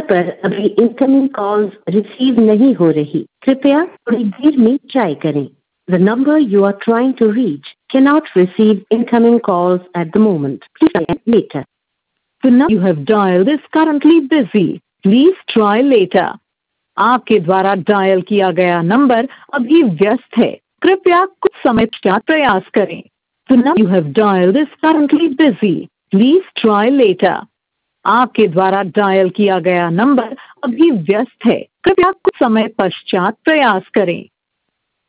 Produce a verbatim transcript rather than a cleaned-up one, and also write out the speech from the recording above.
पर अभी incoming calls receive नहीं हो रही, कृपया थोड़ी देर में ट्राई करें। The number you are trying to reach cannot receive incoming calls at the moment. Please try later. The number you have dialed is currently busy. Please try later. आपके द्वारा dial किया गया नंबर अभी व्यस्त है, कृपया कुछ समय पश्चात प्रयास करें। The number you have dialed is currently busy. Please try later. आपके द्वारा डायल किया गया नंबर अभी व्यस्त है, कृपया कुछ समय पश्चात प्रयास करें।